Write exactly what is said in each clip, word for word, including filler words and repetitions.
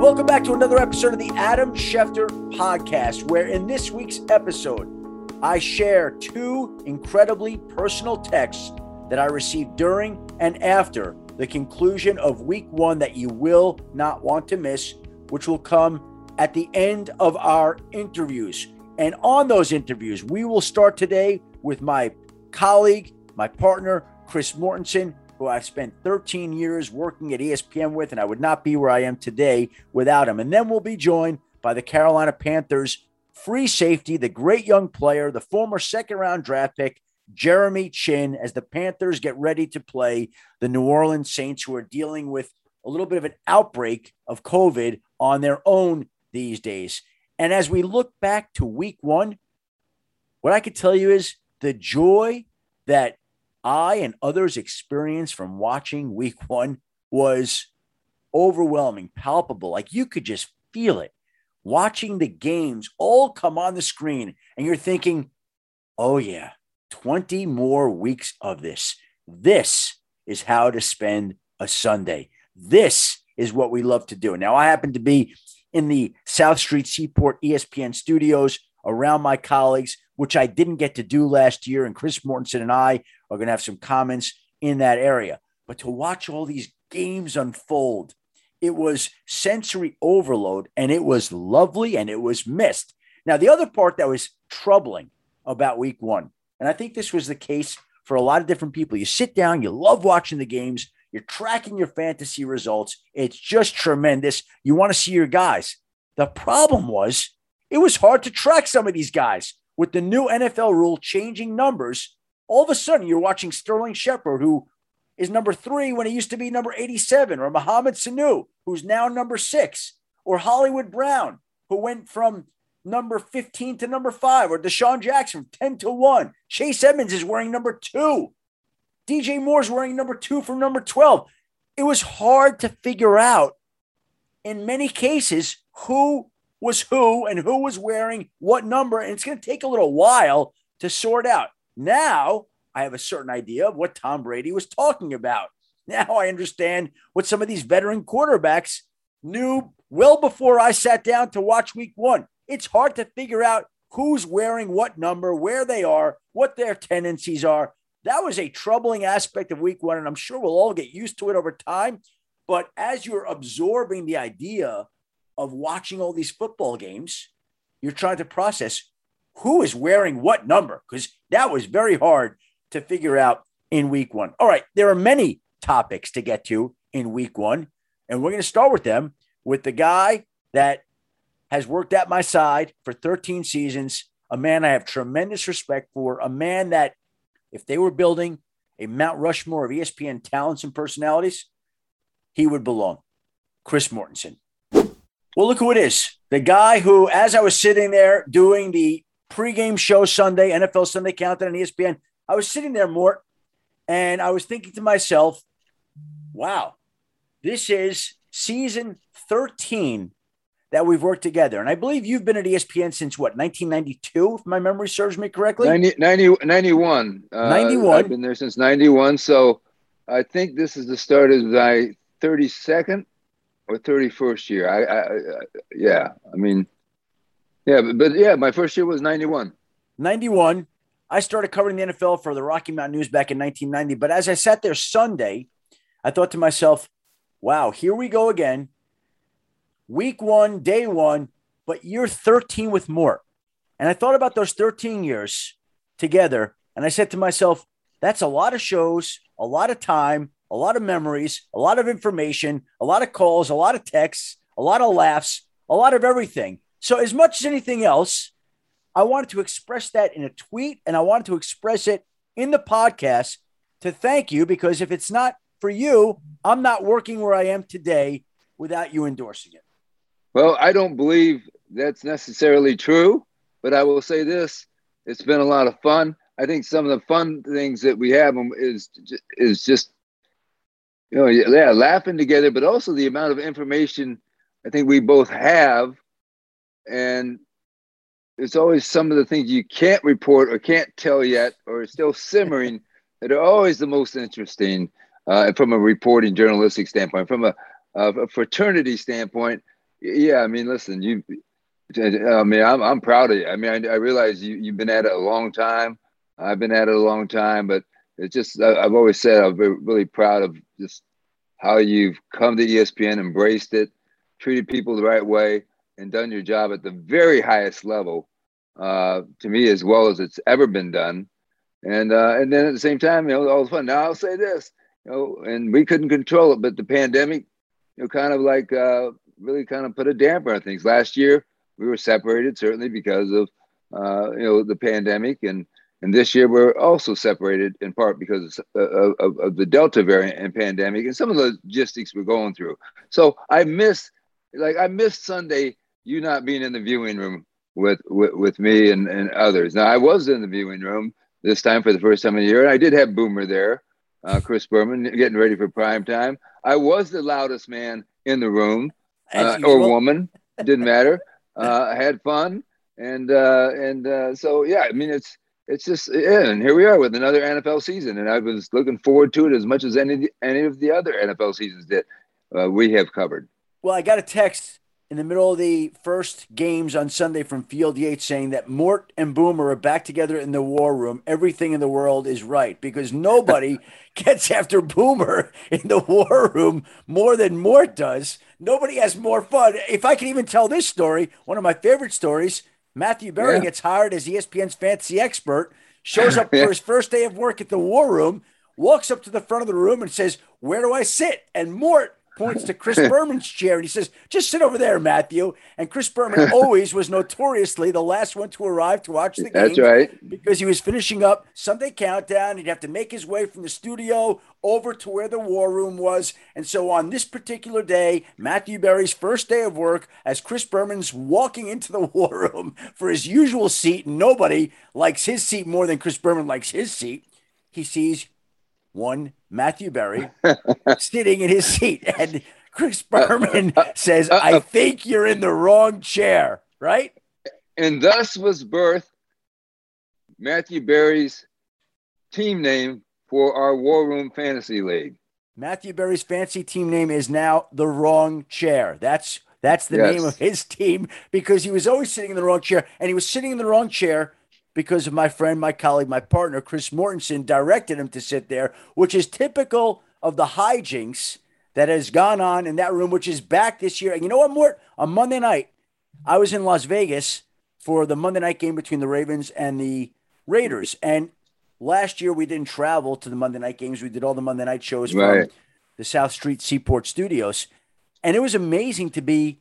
Welcome back to another episode of the Adam Schefter Podcast, where in this week's episode, I share two incredibly personal texts that I received during and after the conclusion of week one that you will not want to miss, which will come at the end of our interviews. And on those interviews, we will start today with my colleague, my partner, Chris Mortensen, who I've spent thirteen years working at E S P N with, and I would not be where I am today without him. And then we'll be joined by the Carolina Panthers free safety, the great young player, the former second-round draft pick, Jeremy Chinn, as the Panthers get ready to play the New Orleans Saints, who are dealing with a little bit of an outbreak of COVID on their own these days. And as we look back to week one, what I could tell you is the joy that I and others experienced from watching week one was overwhelming, palpable. Like you could just feel it. Watching the games all come on the screen and you're thinking, oh yeah, twenty more weeks of this. This is how to spend a Sunday. This is what we love to do. Now, I happen to be in the South Street Seaport E S P N studios around my colleagues, which I didn't get to do last year. And Chris Mortensen and I are going to have some comments in that area. But to watch all these games unfold, it was sensory overload, and it was lovely, and it was missed. Now, the other part that was troubling about week one, and I think this was the case for a lot of different people. You sit down, you love watching the games, you're tracking your fantasy results. It's just tremendous. You want to see your guys. The problem was it was hard to track some of these guys. With the new N F L rule changing numbers, all of a sudden you're watching Sterling Shepard, who is number three when he used to be number eighty-seven, or Mohamed Sanu, who's now number six, or Hollywood Brown, who went from number fifteen to number five, or Deshaun Jackson, ten to one. Chase Edmonds is wearing number two. D J Moore's wearing number two from number twelve. It was hard to figure out, in many cases, who was who and who was wearing what number, and it's going to take a little while to sort out. Now, I have a certain idea of what Tom Brady was talking about. Now I understand what some of these veteran quarterbacks knew well before I sat down to watch week one. It's hard to figure out who's wearing what number, where they are, what their tendencies are. That was a troubling aspect of week one, and I'm sure we'll all get used to it over time. But as you're absorbing the idea of watching all these football games, you're trying to process who is wearing what number, because that was very hard to figure out in week one. All right, there are many topics to get to in week one, and we're going to start with them with the guy that has worked at my side for thirteen seasons, a man I have tremendous respect for, a man that if they were building a Mount Rushmore of E S P N talents and personalities, he would belong. Chris Mortensen. Well, look who it is. The guy who, as I was sitting there doing the pregame show Sunday, N F L Sunday Countdown on E S P N, I was sitting there, Mort, and I was thinking to myself, wow, this is season thirteen that we've worked together. And I believe you've been at E S P N since, what, nineteen ninety-two, if my memory serves me correctly? ninety, ninety, ninety-one. Uh, ninety-one. I've been there since ninety-one, so I think this is the start of my thirty-second or thirty-first year. I, I, I yeah, I mean, yeah, but, but yeah, my first year was ninety-one. ninety-one. I started covering the N F L for the Rocky Mountain News back in nineteen ninety. But as I sat there Sunday, I thought to myself, wow, here we go again. Week one, day one, but year thirteen with Mort. And I thought about those thirteen years together. And I said to myself, that's a lot of shows, a lot of time, a lot of memories, a lot of information, a lot of calls, a lot of texts, a lot of laughs, a lot of everything. So as much as anything else, I wanted to express that in a tweet, and I wanted to express it in the podcast to thank you, because if it's not for you, I'm not working where I am today without you endorsing it. Well, I don't believe that's necessarily true, but I will say this. It's been a lot of fun. I think some of the fun things that we have is, is just, you know, yeah, laughing together, but also the amount of information I think we both have. And it's always some of the things you can't report or can't tell yet, or are still simmering, that are always the most interesting uh, from a reporting journalistic standpoint. From a, a fraternity standpoint, Yeah, I mean, listen, you. I mean, I'm I'm proud of you. I mean, I, I realize you you've been at it a long time. I've been at it a long time, but it's just I, I've always said I'm really proud of just how you've come to E S P N, embraced it, treated people the right way, and done your job at the very highest level. Uh, to me, as well as it's ever been done. And uh, and then at the same time, you know, all the fun. Now I'll say this, you know, and we couldn't control it, but the pandemic, you know, kind of like uh, really kind of put a damper on things. Last year we were separated certainly because of uh, you know the pandemic, and and this year we're also separated in part because of, of, of the Delta variant and pandemic and some of the logistics we're going through. So I miss, like I missed Sunday, you not being in the viewing room with with, with me and, and others. Now I was in the viewing room this time for the first time in a year. And I did have Boomer there, uh, Chris Berman, getting ready for prime time. I was the loudest man in the room, uh, or woman, didn't matter. Uh, I had fun. And uh, and uh, so, yeah, I mean, it's it's just, yeah, and here we are with another N F L season. And I was looking forward to it as much as any, any of the other N F L seasons that uh, we have covered. Well, I got a text in the middle of the first games on Sunday from Field Yates saying that Mort and Boomer are back together in the war room. Everything in the world is right because nobody gets after Boomer in the war room more than Mort does. Nobody has more fun. If I can even tell this story, one of my favorite stories, Matthew Berry yeah. gets hired as E S P N's fantasy expert, shows up yeah. for his first day of work at the war room, walks up to the front of the room and says, "Where do I sit?" And Mort points to Chris Berman's chair and he says, "Just sit over there, Matthew." And Chris Berman always was notoriously the last one to arrive to watch the game. That's right. Because he was finishing up Sunday Countdown. He'd have to make his way from the studio over to where the war room was. And so on this particular day, Matthew Berry's first day of work, as Chris Berman's walking into the war room for his usual seat, and nobody likes his seat more than Chris Berman likes his seat, he sees one Matthew Berry sitting in his seat. And Chris Berman uh, uh, says, uh, uh, I think you're in the wrong chair, right? And thus was birthed Matthew Berry's team name for our War Room Fantasy League. Matthew Berry's fancy team name is now The Wrong Chair. That's that's the yes. name of his team because he was always sitting in the wrong chair. And he was sitting in the wrong chair because of my friend, my colleague, my partner, Chris Mortensen, directed him to sit there, which is typical of the hijinks that has gone on in that room, which is back this year. And you know what, Mort? On Monday night, I was in Las Vegas for the Monday night game between the Ravens and the Raiders. And last year, we didn't travel to the Monday night games. We did all the Monday night shows right. from the South Street Seaport Studios. And it was amazing to be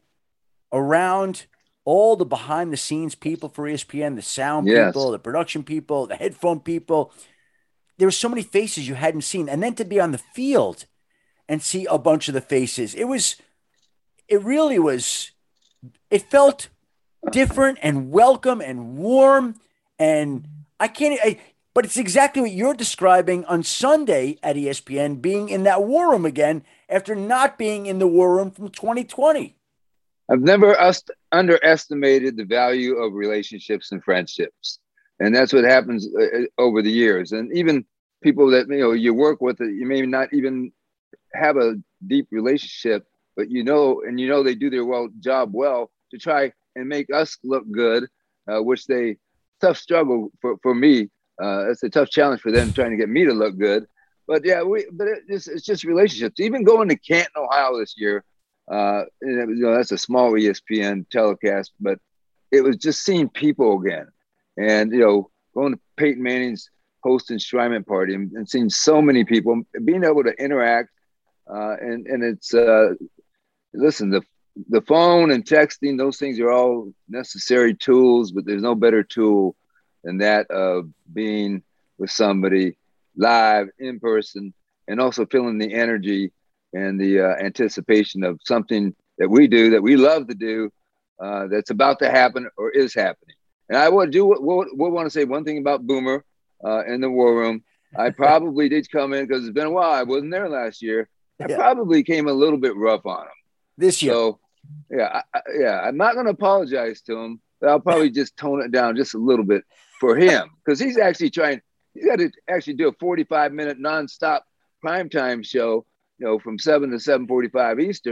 around all the behind-the-scenes people for E S P N, the sound yes. people, the production people, the headphone people. There were so many faces you hadn't seen. And then to be on the field and see a bunch of the faces, it was, it really was, it felt different and welcome and warm. And I can't, I, but it's exactly what you're describing on Sunday at E S P N, being in that war room again after not being in the war room from twenty twenty. I've never us- underestimated the value of relationships and friendships. And that's what happens uh, over the years. And even people that, you know, you work with, you may not even have a deep relationship, but you know, and you know, they do their well job well to try and make us look good, uh, which they, tough struggle for, for me. Uh, it's a tough challenge for them trying to get me to look good. But yeah, we, but it, it's, it's just relationships. Even going to Canton, Ohio this year, Uh, you know, that's a small E S P N telecast, but it was just seeing people again. And, you know, going to Peyton Manning's post enshrinement party and, and seeing so many people, being able to interact. Uh, and, and it's, uh, listen, the, the phone and texting, those things are all necessary tools, but there's no better tool than that of being with somebody live in person and also feeling the energy and the uh, anticipation of something that we do, that we love to do, uh, that's about to happen or is happening. And I would do, we'll, we'll want to say one thing about Boomer uh, in the war room. I probably did come in because it's been a while. I wasn't there last year. I yeah. probably came a little bit rough on him. This year. So, yeah, I, yeah, I'm not going to apologize to him, but I'll probably just tone it down just a little bit for him because he's actually trying, he's got to actually do a forty-five minute nonstop primetime show, you know, from seven to seven forty-five Eastern,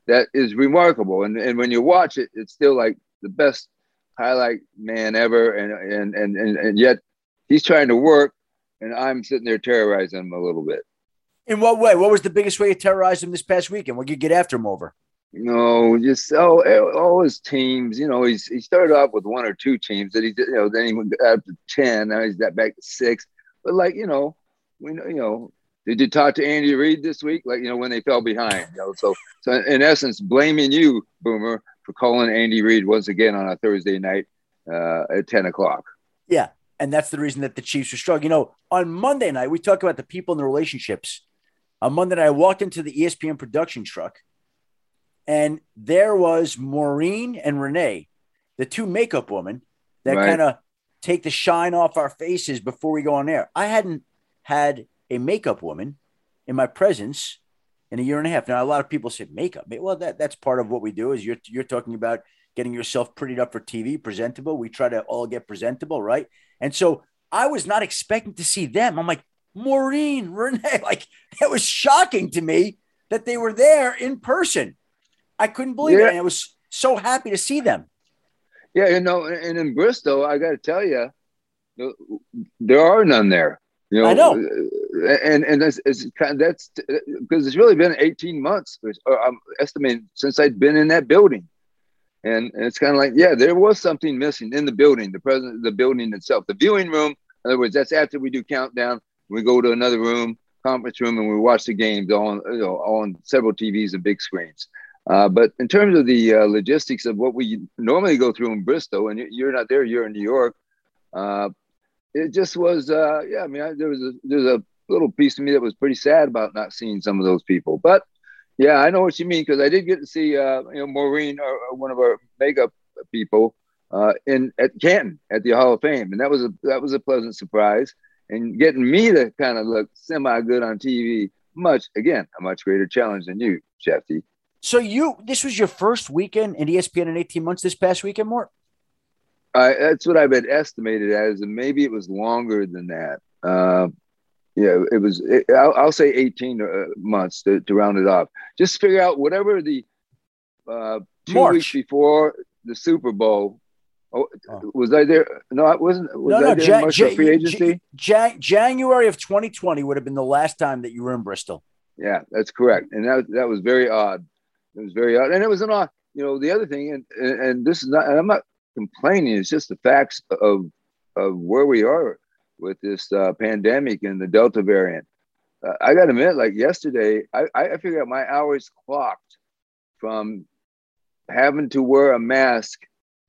that is remarkable. And and when you watch it, it's still like the best highlight man ever. And and and and, and yet he's trying to work, and I'm sitting there terrorizing him a little bit. In what way? What was the biggest way you terrorized him this past weekend? What did you get after him over? No, just oh, all his teams. You know, he's he started off with one or two teams that he did. You know, then he went up to ten. Now he's got back to six. But like you know, we know you know. Did you talk to Andy Reid this week? Like, you know, when they fell behind, you know, so, so in essence, blaming you, Boomer, for calling Andy Reid once again on a Thursday night uh, at ten o'clock. Yeah. And that's the reason that the Chiefs were struggling. You know, on Monday night, we talked about the people and the relationships. On Monday night, I walked into the E S P N production truck, and there was Maureen and Renee, the two makeup women that Right. kind of take the shine off our faces before we go on air. I hadn't had a makeup woman in my presence in a year and a half. Now, a lot of people say makeup. Well, that, that's part of what we do is you're, you're talking about getting yourself prettied up for T V, presentable. We try to all get presentable, right? And so I was not expecting to see them. I'm like, Maureen, Renee, like it was shocking to me that they were there in person. I couldn't believe Yeah. it. And I was so happy to see them. Yeah, you know, and in Bristol, I got to tell you, there are none there. You know, I know. and and it's, it's kind of, that's because it's really been eighteen months, or I'm estimating, since I'd been in that building, and, and it's kind of like, yeah, there was something missing in the building, the present, the building itself, the viewing room. In other words, that's after we do countdown. We go to another room, conference room, and we watch the games on, you know, on several T Vs and big screens. Uh, but in terms of the uh, logistics of what we normally go through in Bristol, and you're not there, you're in New York. Uh, it just was, uh, yeah. I mean, I, there was a there's a little piece of me that was pretty sad about not seeing some of those people. But yeah, I know what you mean, because I did get to see, uh, you know, Maureen, or, or one of our makeup people, uh, in at Canton at the Hall of Fame, and that was a that was a pleasant surprise. And getting me to kind of look semi good on T V, much again a much greater challenge than you, Shefty. So you, this was your first weekend in E S P N in eighteen months this past weekend, Mort? Uh, that's what I've been estimated as, and maybe it was longer than that. Uh, yeah, it was. It, I'll, I'll say eighteen uh, months to, to round it off. Just figure out whatever the uh, two March. weeks before the Super Bowl. Oh, Oh. Was I there? No, I wasn't. Was No, I no, there Ja- much Ja- for free agency? Ja- January of twenty twenty would have been the last time that you were in Bristol. Yeah, that's correct. And that that was very odd. It was very odd, and it was an odd. You know, the other thing, and and, and this is not. And I'm not complaining. It's just the facts of of where we are with this uh, pandemic and the Delta variant. Uh, I got to admit, like yesterday, I I figured out my hours clocked from having to wear a mask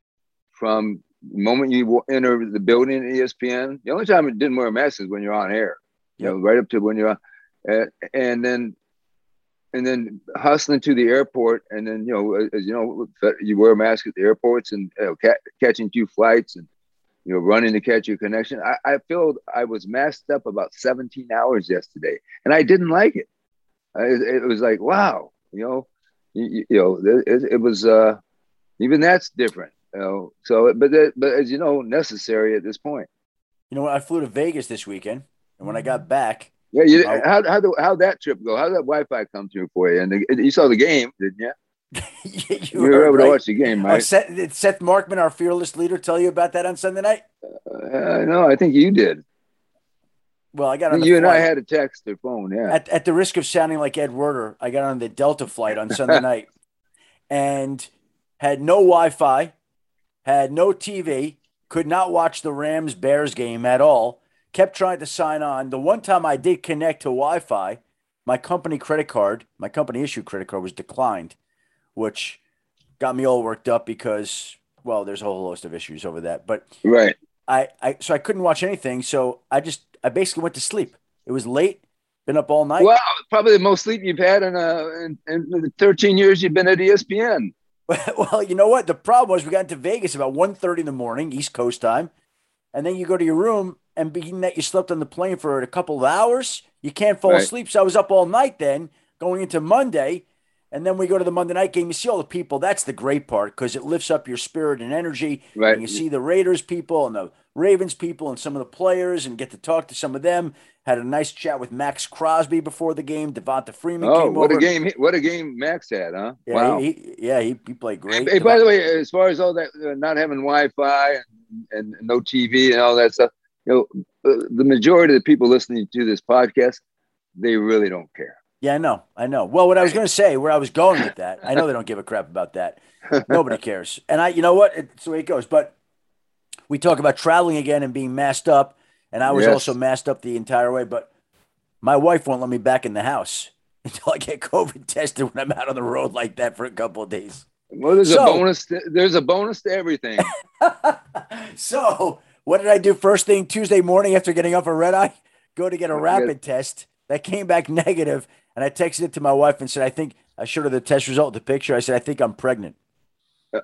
from the moment you enter the building at E S P N. The only time it didn't wear a mask is when you're on air. You Yep. know, right up to when you're on, uh, and then. And then hustling to the airport, and then you know, as you know, you wear a mask at the airports, and you know, ca- catching two flights, and you know, running to catch your connection. I, I feel I was masked up about seventeen hours yesterday, and I didn't like it. I, it was like, wow, you know, you, you know, it, it was uh, even that's different, you know. So, but that, but as you know, necessary at this point. You know what? I flew to Vegas this weekend, and when I got back, Yeah, you, Oh. how how the, how that trip go? How did that Wi-Fi come through for you? And the, you saw the game, didn't you? you, You were heard, able right? to watch the game, Uh, right? Seth, did Seth Markman, our fearless leader, tell you about that on Sunday night? Uh, no, I think you did. Well, I got I on think the you and I flight. had a text or phone, yeah. At, at the risk of sounding like Ed Werder, I got on the Delta flight on Sunday night and had no Wi-Fi, had no T V, could not watch the Rams-Bears game at all, kept trying to sign on. The one time I did connect to Wi-Fi, my company credit card, my company issued credit card was declined, which got me all worked up because, well, there's a whole host of issues over that. But Right. I, I so I couldn't watch anything. So I just I basically went to sleep. It was late, been up all night. Well, probably the most sleep you've had in, uh, in, in the thirteen years you've been at E S P N. Well, you know what? The problem was we got into Vegas about one thirty in the morning, East Coast time. And then you go to your room, and being that you slept on the plane for a couple of hours, you can't fall Right. asleep. So I was up all night then, going into Monday. And then we go to the Monday night game. You see all the people. That's the great part because it lifts up your spirit and energy. Right. And you see the Raiders people and the Ravens people and some of the players and get to talk to some of them. Had a nice chat with Max Crosby before the game. Devonta Freeman oh, came what over. a game! What a game Max had, huh? Yeah, wow. He, he, yeah, he, he played great. Hey, by the way, as far as all that, uh, not having Wi-Fi and, and no T V and all that stuff, you know, uh, the majority of the people listening to this podcast, they really don't care. Yeah, I know. I know. Well, what I was going to say, where I was going with that, I know they don't give a crap about that. Nobody cares. And I, you know what? It's the way it goes. But we talk about traveling again and being masked up. And I was Yes. also masked up the entire way. But my wife won't let me back in the house until I get COVID tested when I'm out on the road like that for a couple of days. Well, there's So- a bonus. To, there's a bonus to everything. So what did I do first thing Tuesday morning after getting off a red eye? Go to get a rapid test. That came back negative. And I texted it to my wife and said, I think I showed her the test result, the picture. I said, I think I'm pregnant. Uh,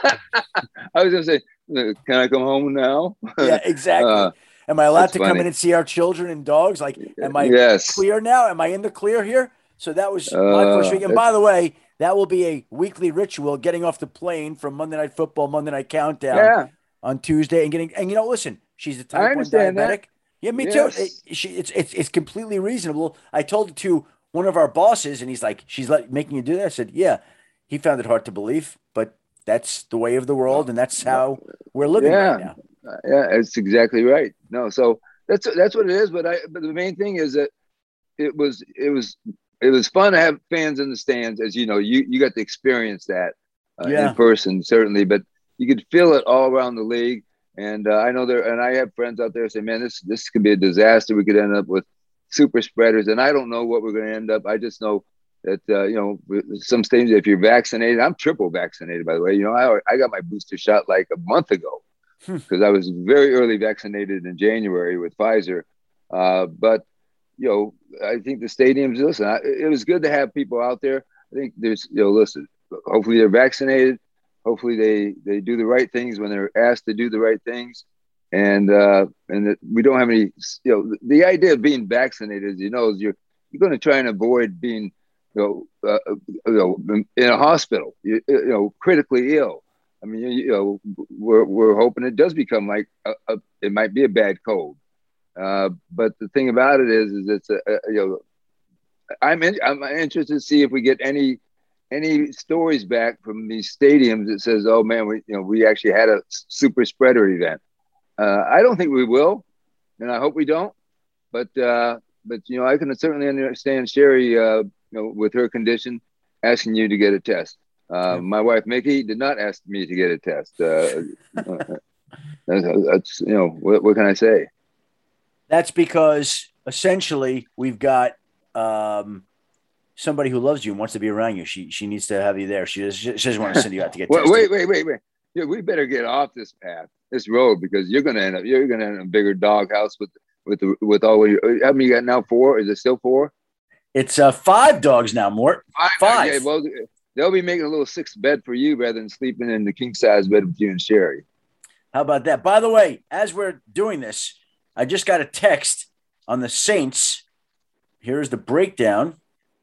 I was going to say, can I come home now? Yeah, exactly. Uh, am I allowed that's to come funny. in and see our children and dogs? Like, am I Yes. clear now? Am I in the clear here? So that was my Uh, first week. And that's- by the way, that will be a weekly ritual, getting off the plane from Monday Night Football, Monday Night Countdown Yeah. on Tuesday and getting, and you know, listen, she's a I type one understand diabetic. that. Yeah, me Yes. too. It, she, it's, it's, it's completely reasonable. I told it to one of our bosses and he's like, she's like making you do that. I said, yeah, he found it hard to believe, but that's the way of the world. And that's how we're living Yeah. right now. Uh, yeah, that's exactly right. No, so that's that's what it is. But I, but the main thing is that it was it was it was fun to have fans in the stands, as you know. You you got to experience that uh, Yeah. in person, certainly. But you could feel it all around the league. And uh, I know there, and I have friends out there say, "Man, this this could be a disaster. We could end up with super spreaders." And I don't know what we're going to end up. I just know that uh, you know, some states, if you're vaccinated, I'm triple vaccinated, by the way. You know, I I got my booster shot like a month ago because I was very early vaccinated in January with Pfizer. Uh, but you know, I think the stadiums. Listen, I, it was good to have people out there. I think there's, you know, listen. Hopefully they're vaccinated. Hopefully they they do the right things when they're asked to do the right things, and uh, and that we don't have any. You know, the idea of being vaccinated, you know, is you're you're going to try and avoid being, you know, uh, you know, in a hospital, you, you know, critically ill. I mean, you, you know, we're we're hoping it does become like a, a, it might be a bad cold, uh, but the thing about it is, is it's a, a you know, I'm in, I'm interested to see if we get any. any stories back from these stadiums that says, "Oh man, we you know we actually had a super spreader event." Uh, I don't think we will, and I hope we don't. But uh, but you know, I can certainly understand Sherry, uh, you know, with her condition, asking you to get a test. Uh, Yeah. My wife Mickey did not ask me to get a test. Uh, that's, that's you know what, what can I say? That's because essentially we've got um, somebody who loves you and wants to be around you. She she needs to have you there. She, just, she doesn't want to send you out to get wait, tested. wait, wait, wait, wait. Yeah, we better get off this path, this road, because you're gonna end up you're gonna end up in a bigger doghouse with with the, with all your. How many you got now? Four? Is it still four? It's uh, five dogs now, Mort. Five. Yeah, well, they'll be making a little sixth bed for you rather than sleeping in the king size bed with you and Sherry. How about that? By the way, as we're doing this, I just got a text on the Saints. Here's the breakdown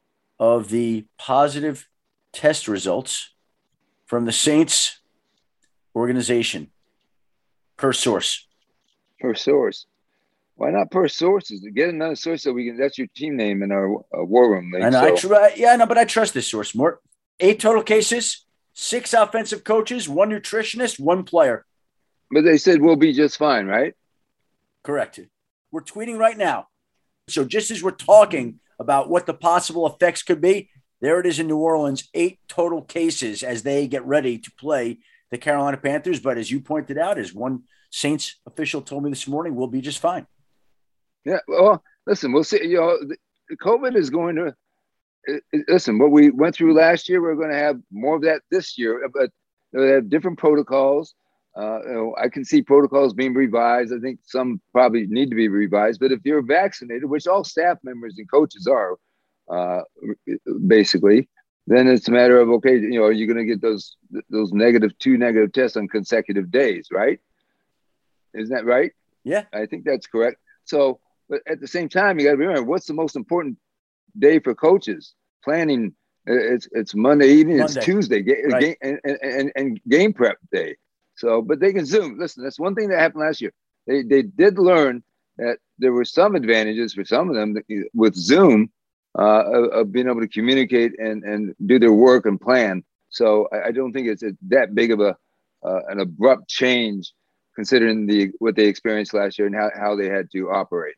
of the positive test results from the Saints organization per source. Per source. Why not per sources? Get another source so we can. That's your team name in our uh, war room league. I know. So. I try, yeah, no, but I trust this source more. Eight total cases, six offensive coaches, one nutritionist, one player. But they said we'll be just fine, right? Correct. We're tweeting right now. So just as we're talking about what the possible effects could be, there it is in New Orleans, eight total cases as they get ready to play the Carolina Panthers. But as you pointed out, as one Saints official told me this morning, we'll be just fine. Yeah. Well, listen, we'll see. You know, the COVID is going to listen. What we went through last year, we're going to have more of that this year. But they have different protocols. Uh, you know, I can see protocols being revised. I think some probably need to be revised. But if you're vaccinated, which all staff members and coaches are, uh, basically, then it's a matter of, okay, you know, are you going to get those those negative two negative tests on consecutive days, right? Isn't that right? Yeah, I think that's correct. So, but at the same time, you got to remember, what's the most important day for coaches? Planning It's it's Monday evening. Monday. It's Tuesday, ga- Right. game, and, and and game prep day. So, but they can Zoom. Listen, that's one thing that happened last year. They they did learn that there were some advantages for some of them with Zoom uh, of, of being able to communicate and and do their work and plan. So I, I don't think it's a, that big of a uh, an abrupt change considering the what they experienced last year and how, how they had to operate.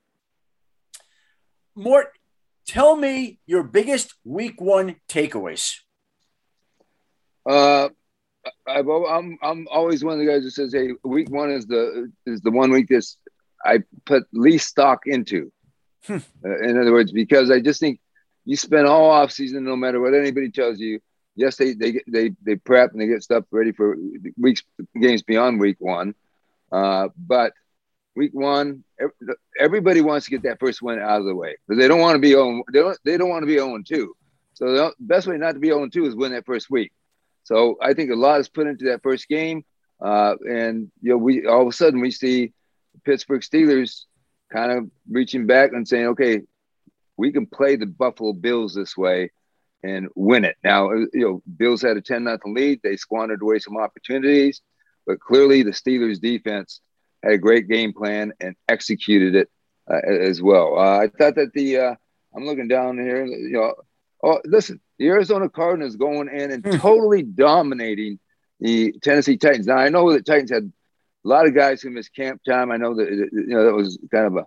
Mort, tell me your biggest week one takeaways. Uh, I've, I'm I'm always one of the guys who says, "Hey, week one is the is the one week that's I put least stock into." Hmm. Uh, in other words, because I just think you spend all off season, no matter what anybody tells you. Yes, they they they they prep and they get stuff ready for weeks games beyond week one, uh, but week one, everybody wants to get that first win out of the way because they don't want to be oh, they don't they don't want to be oh and two. So the best way not to be oh and two is win that first week. So I think a lot is put into that first game, uh, and you know we all of a sudden we see the Pittsburgh Steelers kind of reaching back and saying, okay, we can play the Buffalo Bills this way and win it. Now, you know, Bills had a ten nothing lead. They squandered away some opportunities, but clearly the Steelers defense had a great game plan and executed it uh, as well. Uh, I thought that the uh, I'm looking down here, you know, oh, listen, the Arizona Cardinals going in and totally dominating the Tennessee Titans. Now, I know that Titans had a lot of guys who missed camp time. I know that, you know, that was kind of a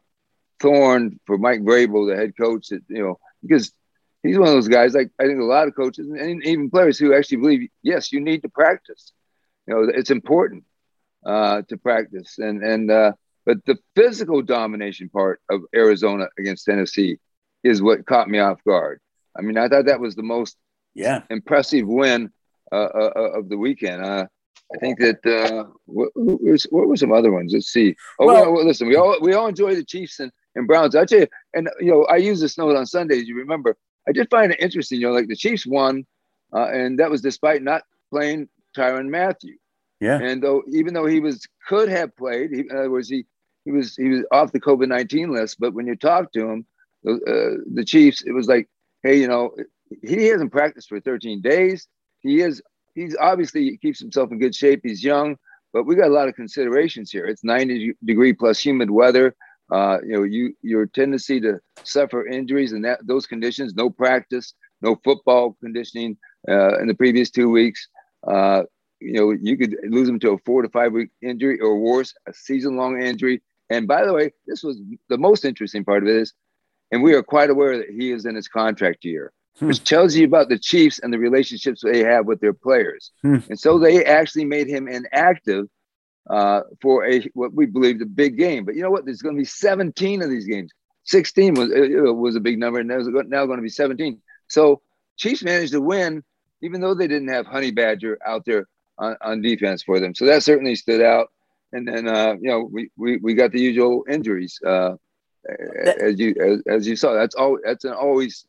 thorn for Mike Vrabel, the head coach, that, you know, because he's one of those guys, like I think a lot of coaches and even players who actually believe, yes, you need to practice. You know, it's important uh, to practice. And, and, uh, but the physical domination part of Arizona against Tennessee is what caught me off guard. I mean, I thought that was the most yeah. impressive win uh, uh, of the weekend. Uh, I think that uh, what, what were some other ones? Let's see. Oh, well, well, listen, we all we all enjoy the Chiefs and, and Browns. I tell you, and you know, I use this note on Sundays. You remember, I did find it interesting. You know, like the Chiefs won, uh, and that was despite not playing Tyrann Mathieu. Yeah. And though, even though he was could have played, he, in other words, he he was he was off the COVID nineteen list. But when you talk to him, uh, the Chiefs, it was like, hey, you know, he hasn't practiced for thirteen days. He is he's obviously he keeps himself in good shape. He's young, but we got a lot of considerations here. It's ninety degree plus humid weather. Uh, you know, you your tendency to suffer injuries and that those conditions. No practice, no football conditioning uh, in the previous two weeks. Uh, you know, you could lose him to a four to five week injury or worse, a season long injury. And by the way, this was the most interesting part of it is, and we are quite aware that he is in his contract year, hmm. which tells you about the Chiefs and the relationships they have with their players. Hmm. And so they actually made him inactive uh, for a what we believe the big game. But you know what? There's going to be seventeen of these games. sixteen was uh, was a big number, and there's now going to be seventeen. So Chiefs managed to win, even though they didn't have Honey Badger out there on, on defense for them. So that certainly stood out. And then uh, you know we, we we got the usual injuries uh, that, as you as, as you saw. That's all. That's an always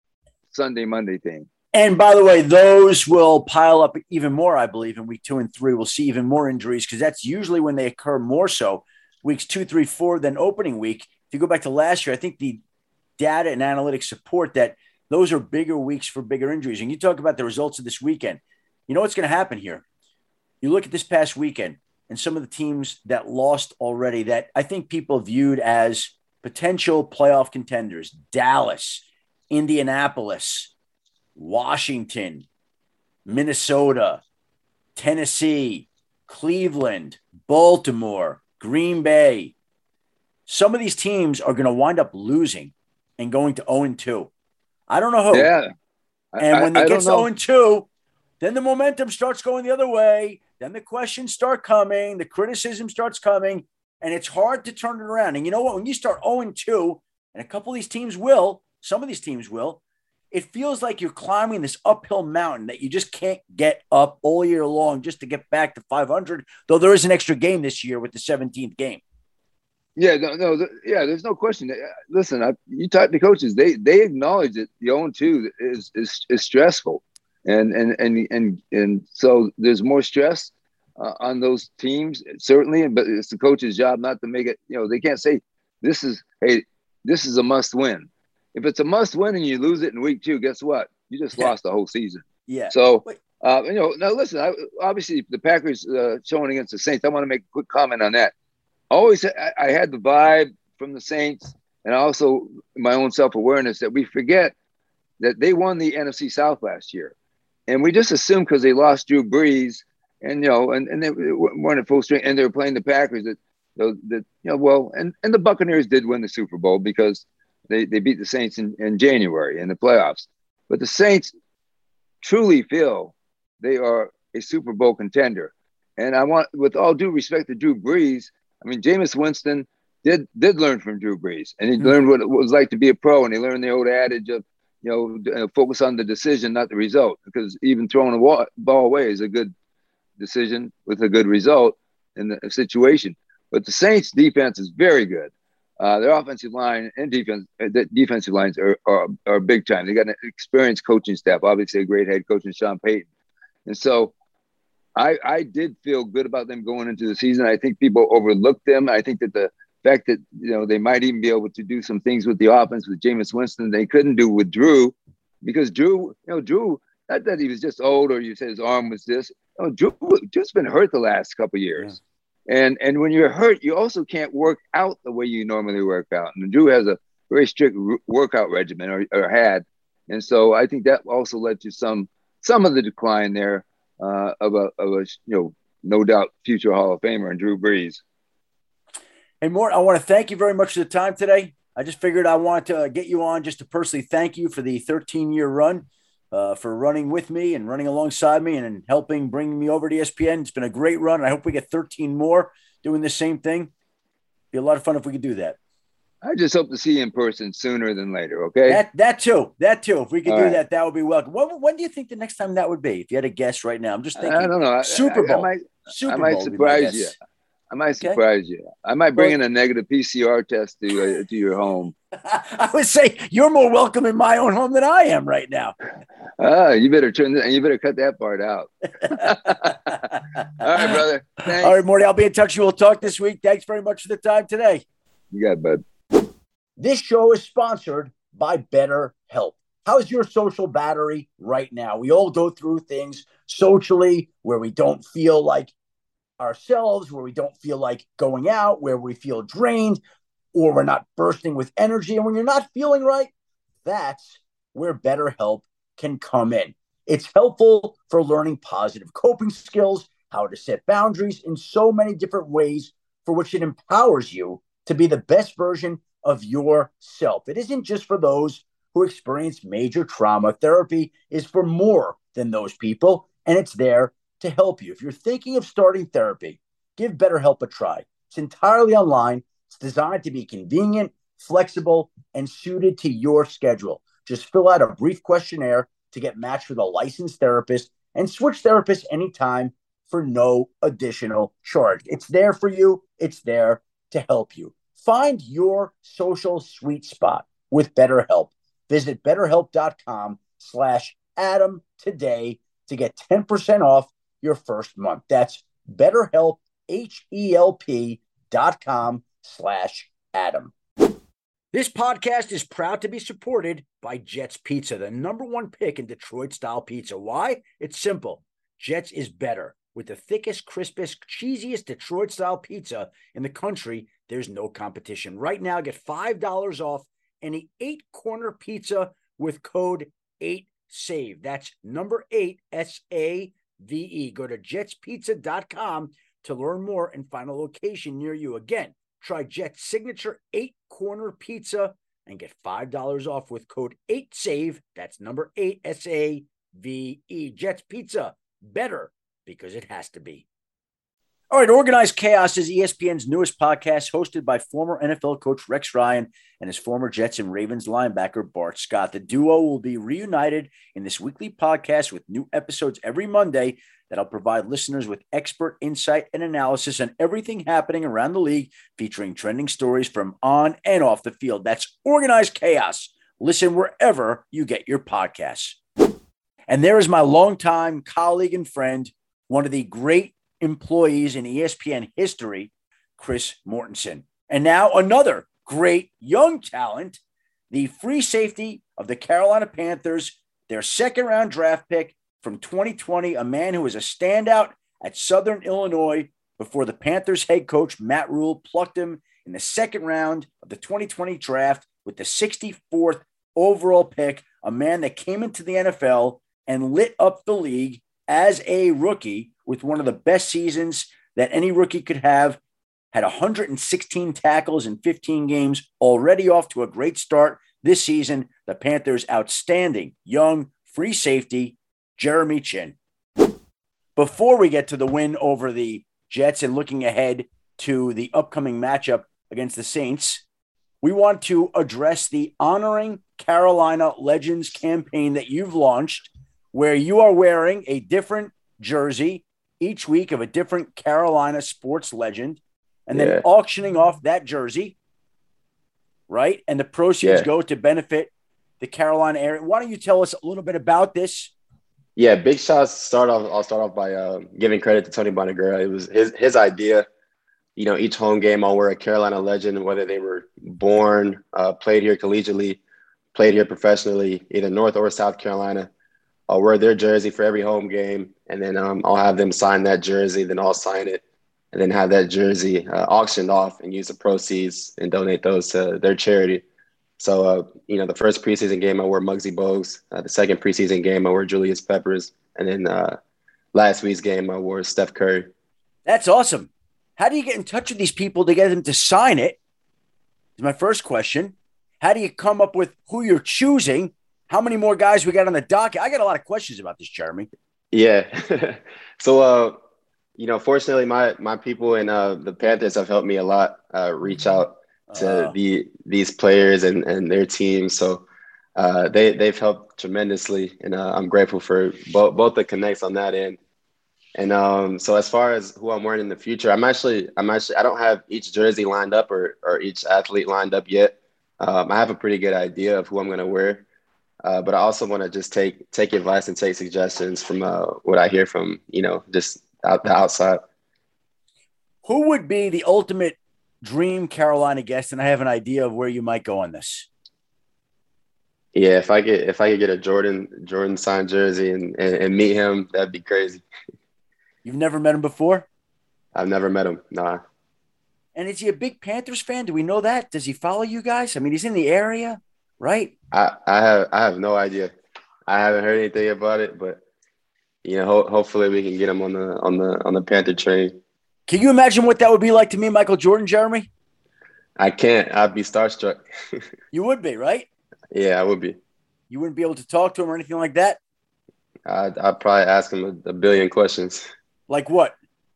Sunday Monday thing. And by the way, those will pile up even more, I believe, in week two and three. We'll see even more injuries because that's usually when they occur more so weeks two, three, four than opening week. If you go back to last year, I think the data and analytics support that those are bigger weeks for bigger injuries. And you talk about the results of this weekend. You know what's going to happen here? You look at this past weekend and some of the teams that lost already that I think people viewed as potential playoff contenders: Dallas, Indianapolis, Washington, Minnesota, Tennessee, Cleveland, Baltimore, Green Bay. Some of these teams are going to wind up losing and going to oh and two. I don't know who. Yeah. And when I, they I get to oh and two, then the momentum starts going the other way. Then the questions start coming. The criticism starts coming. And it's hard to turn it around. And you know what? When you start oh and two, and a couple of these teams will, some of these teams will, it feels like you're climbing this uphill mountain that you just can't get up all year long just to get back to five hundred, though there is an extra game this year with the seventeenth game. Yeah, no, no, yeah, there's no question. Listen, I, you talk to coaches, they they acknowledge that the oh and two is, is is stressful. And and and and and so there's more stress uh, on those teams, certainly, but it's the coach's job not to make it, you know, they can't say this is, hey, this is a must win. If it's a must win and you lose it in week two, guess what? You just lost the whole season. Yeah. So, uh, you know, now listen, I, obviously the Packers uh, showing against the Saints, I want to make a quick comment on that. Always, I, I had the vibe from the Saints and also my own self-awareness that we forget that they won the N F C South last year. And we just assumed because they lost Drew Brees and, you know, and, and they weren't at full strength and they were playing the Packers that, that, that you know, well, and, and the Buccaneers did win the Super Bowl because they, they beat the Saints in, in January in the playoffs. But the Saints truly feel they are a Super Bowl contender. And I want, with all due respect to Drew Brees, I mean, Jameis Winston did did learn from Drew Brees, and he mm-hmm. learned what it was like to be a pro, and he learned the old adage of, you know, focus on the decision, not the result, because even throwing a ball away is a good decision with a good result in the situation. But the Saints' defense is very good. Uh, their offensive line and defense, uh, the defensive lines are, are are big time. They got an experienced coaching staff, obviously a great head coach in Sean Payton, and so I I did feel good about them going into the season. I think people overlooked them. I think that the fact that, you know, they might even be able to do some things with the offense with Jameis Winston they couldn't do with Drew, because Drew, you know, Drew, not that he was just old or you said his arm was this. No, Drew, Drew's been hurt the last couple of years. Yeah. And and when you're hurt, you also can't work out the way you normally work out. And Drew has a very strict r- workout regimen, or, or had. And so I think that also led to some some of the decline there uh, of a of a you know no doubt future Hall of Famer and Drew Brees. Hey, Mort, I want to thank you very much for the time today. I just figured I want to get you on just to personally thank you for the thirteen-year run, uh, for running with me and running alongside me and, and helping bring me over to E S P N. It's been a great run. I hope we get thirteen more doing the same thing. Be a lot of fun if we could do that. I just hope to see you in person sooner than later, okay? That that too. That too. If we could All do right. that, that would be welcome. When, when do you think the next time that would be? If you had a guess right now. I'm just thinking. I don't know. Super Bowl. I, I might, Super I might Bowl surprise you. I might okay. surprise you. I might bring well, in a negative P C R test to uh, to your home. I would say you're more welcome in my own home than I am right now. Ah, you better turn that, and you better cut that part out. All right, brother. Thanks. All right, Morty, I'll be in touch. We'll talk this week. Thanks very much for the time today. You got it, bud. This show is sponsored by BetterHelp. How's your social battery right now? We all go through things socially where we don't feel like ourselves, where we don't feel like going out, where we feel drained, or we're not bursting with energy. And when you're not feeling right, that's where BetterHelp can come in. It's helpful for learning positive coping skills, how to set boundaries in so many different ways, for which it empowers you to be the best version of yourself. It isn't just for those who experience major trauma. Therapy is for more than those people, and it's there to help you. If you're thinking of starting therapy, give BetterHelp a try. It's entirely online. It's designed to be convenient, flexible, and suited to your schedule. Just fill out a brief questionnaire to get matched with a licensed therapist and switch therapists anytime for no additional charge. It's there for you. It's there to help you. Find your social sweet spot with BetterHelp. Visit betterhelp.com slash Adam today to get ten percent off your first month. That's BetterHelp, H-E-L-P dot com slash Adam. This podcast is proud to be supported by Jets Pizza, the number one pick in Detroit-style pizza. Why? It's simple. Jets is better. With the thickest, crispest, cheesiest Detroit-style pizza in the country, there's no competition. Right now, get five dollars off any eight-corner pizza with code eight save. That's number eight, S A V E. Go to jets pizza dot com to learn more and find a location near you. Again, try Jet's signature eight-corner pizza and get five dollars off with code eight save. That's number eight, S A V E. Jets Pizza, better because it has to be. All right, Organized Chaos is E S P N's newest podcast, hosted by former N F L coach Rex Ryan and his former Jets and Ravens linebacker Bart Scott. The duo will be reunited in this weekly podcast with new episodes every Monday that'll provide listeners with expert insight and analysis on everything happening around the league, featuring trending stories from on and off the field. That's Organized Chaos. Listen wherever you get your podcasts. And there is my longtime colleague and friend, one of the great employees in E S P N history, Chris Mortensen. And now another great young talent, the free safety of the Carolina Panthers, their second round draft pick from twenty twenty, a man who was a standout at Southern Illinois before the Panthers head coach Matt Rule plucked him in the second round of the twenty twenty draft with the sixty-fourth overall pick, a man that came into the N F L and lit up the league as a rookie with one of the best seasons that any rookie could have, had one hundred sixteen tackles in fifteen games, already off to a great start this season. The Panthers' outstanding young free safety, Jeremy Chinn. Before we get to the win over the Jets and looking ahead to the upcoming matchup against the Saints, we want to address the Honoring Carolina Legends campaign that you've launched, where you are wearing a different jersey each week of a different Carolina sports legend and then Yeah. auctioning off that jersey, right? And the proceeds Yeah. go to benefit the Carolina area. Why don't you tell us a little bit about this? Yeah, big shots. Start off. I'll start off by uh, giving credit to Tony Bonagura. It was his his idea. You know, each home game I'll wear a Carolina legend, whether they were born, uh, played here collegiately, played here professionally, either North or South Carolina. I'll wear their jersey for every home game, and then um, I'll have them sign that jersey. Then I'll sign it, and then have that jersey uh, auctioned off and use the proceeds and donate those to their charity. So, uh, you know, the first preseason game, I wore Muggsy Bogues. Uh, the second preseason game, I wore Julius Peppers. And then uh, last week's game, I wore Steph Curry. That's awesome. How do you get in touch with these people to get them to sign it? Is my first question. How do you come up with who you're choosing? How many more guys we got on the docket? I got a lot of questions about this, Jeremy. Yeah. so, uh, you know, fortunately, my my people and uh, the Panthers have helped me a lot uh, reach out to Uh, the these players and, and their teams. So uh, they, they've helped tremendously. And uh, I'm grateful for both, both the connects on that end. And um, so as far as who I'm wearing in the future, I'm actually, I'm actually, I don't have each jersey lined up or, or each athlete lined up yet. Um, I have a pretty good idea of who I'm going to wear. Uh, but I also want to just take, take advice and take suggestions from uh, what I hear from, you know, just out the outside. who would be the ultimate dream Carolina guest? And I have an idea of where you might go on this. Yeah, if I get if I could get a Jordan Jordan signed jersey and, and, and meet him, that'd be crazy. You've never met him before? I've never met him. Nah. And is he a big Panthers fan? Do we know that? Does he follow you guys? I mean, he's in the area, right? I, I have I have no idea. I haven't heard anything about it, but you know, ho- hopefully we can get him on the on the on the Panther train. Can you imagine what that would be like to me, Michael Jordan, Jeremy? I can't. I'd be starstruck. You would be, right? Yeah, I would be. You wouldn't be able to talk to him or anything like that? I'd, I'd probably ask him a, a billion questions. Like what?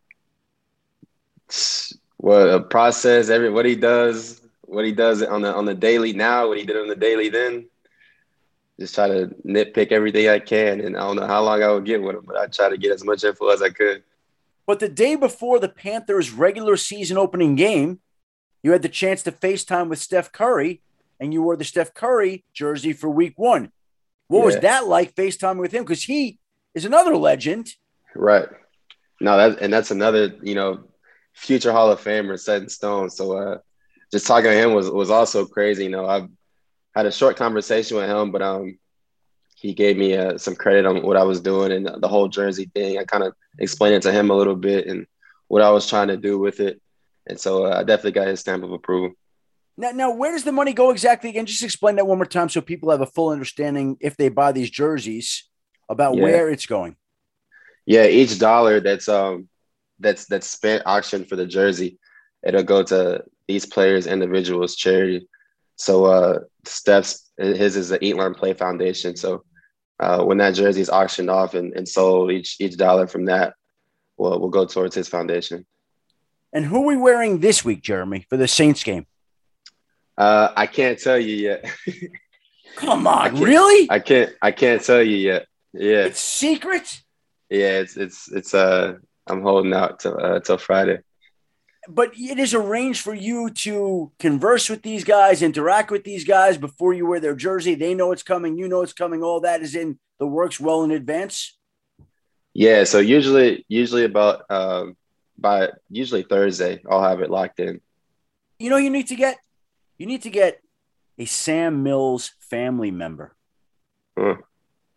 What a process, every what he does, what he does on the on the daily now, what he did on the daily then. Just try to nitpick everything I can, and I don't know how long I would get with him, but I try to get as much info as I could. But the day before the Panthers' regular season opening game, you had the chance to FaceTime with Steph Curry, and you wore the Steph Curry jersey for week one. What was Yeah. that like, FaceTiming with him? Because he is another legend. Right. No, that and that's another, you know, future Hall of Famer set in stone. So uh, just talking to him was was also crazy. You know, I've had a short conversation with him, but um, he gave me uh, some credit on what I was doing and the whole jersey thing. I kind of explained it to him a little bit and what I was trying to do with it. And so uh, I definitely got his stamp of approval. Now, now, where does the money go exactly again? Just explain that one more time so people have a full understanding if they buy these jerseys about Yeah. where it's going. Yeah, each dollar that's um that's that's spent auction for the jersey, it'll go to these players' individuals charity. So uh Steph's his is the Eat Learn Play Foundation. So uh when that jersey is auctioned off and, and sold, each each dollar from that will will go towards his foundation. And who are we wearing this week, Jeremy, for the Saints game? Uh I can't tell you yet. Come I on, can't- really? I can't I can't tell you yet. Yeah. It's secret? Yeah, it's it's it's uh I'm holding out till uh, till Friday. But it is arranged for you to converse with these guys, interact with these guys before you wear their jersey. They know it's coming. You know it's coming. All that is in the works well in advance. Yeah, so usually usually about um by usually Thursday I'll have it locked in. You know, you need to get, you need to get a Sam Mills family member. Huh.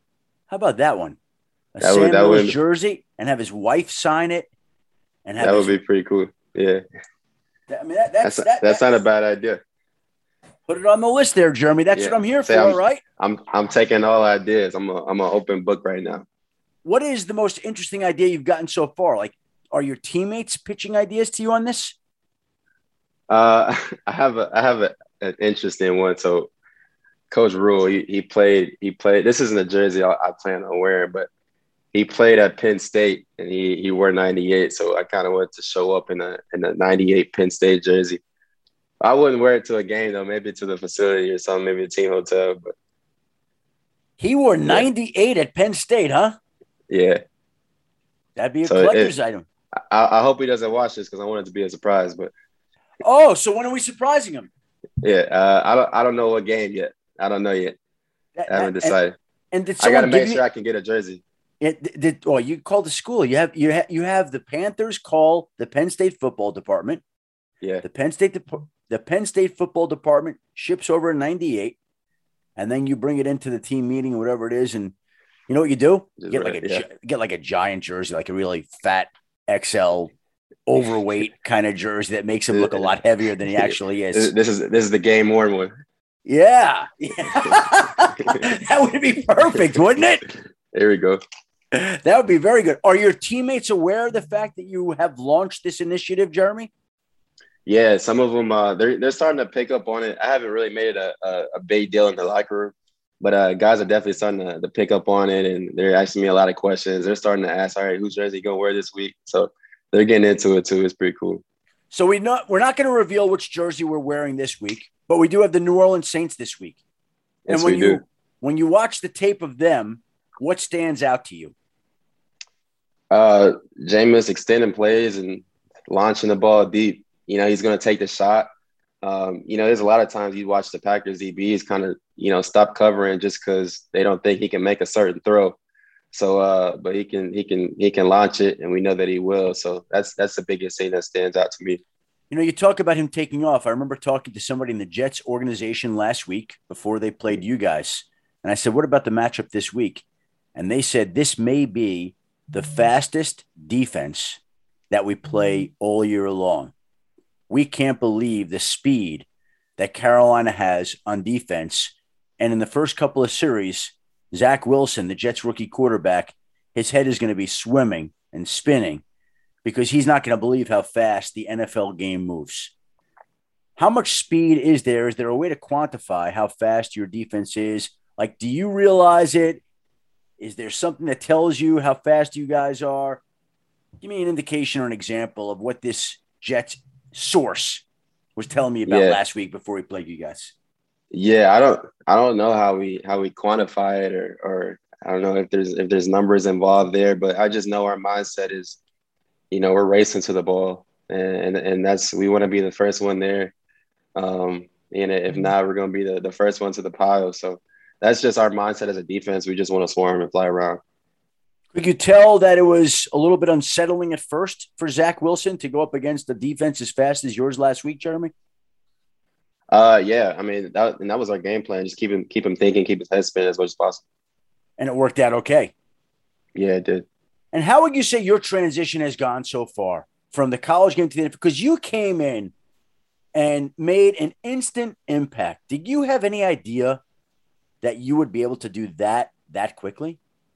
How about that one? A That Sam would- that Mills would- jersey and have his wife sign it, and have That his, would be pretty cool. Yeah, I mean, that, that's that's that, that's that- not a bad idea. Put it on the list there, Jeremy. That's Yeah. what I'm here Say for, I'm- right? I'm I'm taking all ideas. I'm a I'm an open book right now. What is the most interesting idea you've gotten so far? Like, are your teammates pitching ideas to you on this? Uh, I have a I have a, an interesting one. So, Coach Rule, he, he played he played. This isn't a jersey I, I plan on wearing, but he played at Penn State and he he wore ninety-eight. So I kind of wanted to show up in a in a ninety-eight Penn State jersey. I wouldn't wear it to a game though. Maybe to the facility or something. Maybe a team hotel. But He wore ninety-eight at Penn State, huh? yeah, That'd be a So collector's it- item. I, I hope he doesn't watch this because I want it to be a surprise. But Oh, so when are we surprising him? yeah, uh, I don't I don't know what game yet. I don't know yet. That- I haven't and- decided. And did I got to someone make give sure you? I can get a jersey. It, did, did- oh, you called the school. You have you have you have the Panthers call the Penn State football department. Yeah, The Penn State Dep- the Penn State football department ships over a ninety-eight, and then you bring it into the team meeting or whatever it is, and you know what you do? Just Get like right, a yeah. gi- get like a giant jersey, like a really fat X L overweight kind of jersey that makes him look a lot heavier than he actually This, is. this is this is the game worn one. Yeah, yeah. That would be perfect, wouldn't it? There we go. That would be very good. Are your teammates aware of the fact that you have launched this initiative, Jeremy? Yeah, some of them uh, they're they're starting to pick up on it. I haven't really made it a, a, a big deal in the locker room, but uh, guys are definitely starting to, to pick up on it, and they're asking me a lot of questions. They're starting to ask, "All right, whose jersey you gonna wear this week?" So they're getting into it too. It's pretty cool. So we not we're not going to reveal which jersey we're wearing this week, but we do have the New Orleans Saints this week. Yes, and when we you do. when you watch the tape of them, what stands out to you? Uh, Jameis extending plays and launching the ball deep. You know, he's going to take the shot. Um, you know, there's a lot of times you watch the Packers D Bs kind of, you know, stop covering just because they don't think he can make a certain throw. So, uh, but he can, he can, he can launch it, and we know that he will. So that's that's the biggest thing that stands out to me. You know, you talk about him taking off. I remember talking to somebody in the Jets organization last week before they played you guys. And I said, what about the matchup this week? And they said, this may be the fastest defense that we play all year long. We can't believe the speed that Carolina has on defense. And in the first couple of series, Zach Wilson, the Jets rookie quarterback, his head is going to be swimming and spinning because he's not going to believe how fast the N F L game moves. How much speed is there? Is there a way to quantify how fast your defense is? Like, do you realize it? Is there something that tells you how fast you guys are? Give me an indication or an example of what this Jets source was telling me about Yeah. last week before we played you guys. Yeah, I don't, I don't know how we how we quantify it, or or I don't know if there's if there's numbers involved there, but I just know our mindset is, you know, we're racing to the ball, and and that's we want to be the first one there. Um, and if not, we're going to be the, the first one to the pile. So that's just our mindset as a defense. We just want to swarm and fly around. Could you tell that it was a little bit unsettling at first for Zach Wilson to go up against a defense as fast as yours last week, Jeremy? Uh, yeah, I mean, that, and that was our game plan. Just keep him keep him thinking, keep his head spinning as much as possible. And it worked out okay. Yeah, it did. And how would you say your transition has gone so far from the college game to the N F L? Because you came in and made an instant impact. Did you have any idea that you would be able to do that that quickly?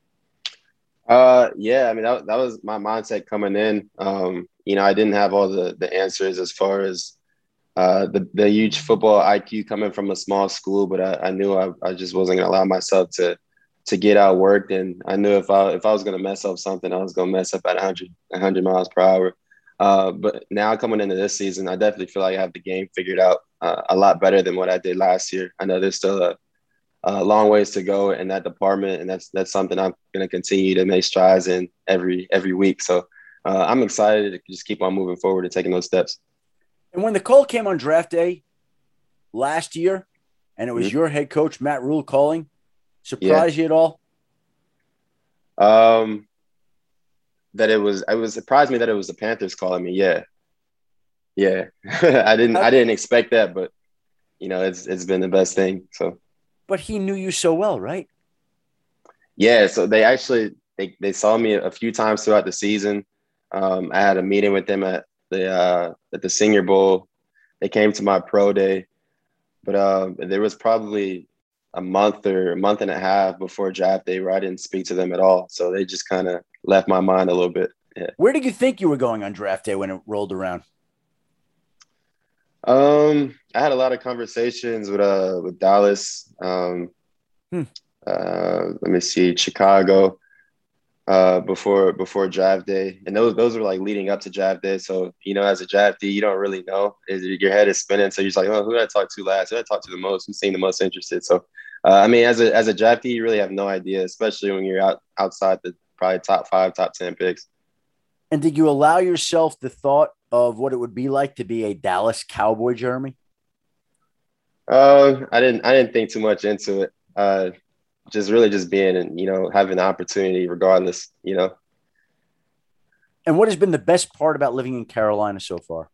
Uh, yeah, I mean, that, that was my mindset coming in. Um, you know, I didn't have all the, the answers as far as uh, the, the huge football I Q coming from a small school, but I, I knew I, I just wasn't going to allow myself to to get outworked. And I knew if I if I was going to mess up something, I was going to mess up at one hundred, one hundred miles per hour. Uh, but now coming into this season, I definitely feel like I have the game figured out uh, a lot better than what I did last year. I know there's still a, a long ways to go in that department, and that's that's something I'm going to continue to make strides in every every week. So uh, I'm excited to just keep on moving forward and taking those steps. And when the call came on draft day last year, and it was Mm-hmm. your head coach, Matt Rule, calling, surprised you at all? Um, that it was, it was surprised me that it was the Panthers calling me. Yeah, yeah. I didn't, I didn't expect that, but you know, it's it's been the best thing. So, But he knew you so well, right? Yeah, so they actually they, they saw me a few times throughout the season. Um, I had a meeting with them at the uh, at the Senior Bowl. They came to my pro day, but uh, there was probably a month or a month and a half before draft day where I didn't speak to them at all. So they just kind of left my mind a little bit. Yeah. Where did you think you were going on draft day when it rolled around? Um, I had a lot of conversations with uh with Dallas. Um, hmm. uh, let me see, Chicago. Uh, before before draft day, and those those were like leading up to draft day. So you know, as a draftee, you don't really know. Your head is spinning, so you're just like, oh, who did I talk to last? Who did I talk to the most? Who's seemed the most interested? So, uh, I mean, as a as a draftee, you really have no idea, especially when you're out outside the probably top five, top ten picks. And did you allow yourself the thought of what it would be like to be a Dallas Cowboy, Jeremy? Uh, I didn't I didn't think too much into it. Uh, just really just being and, you know, having the opportunity regardless, you know. And what has been the best part about living in Carolina so far?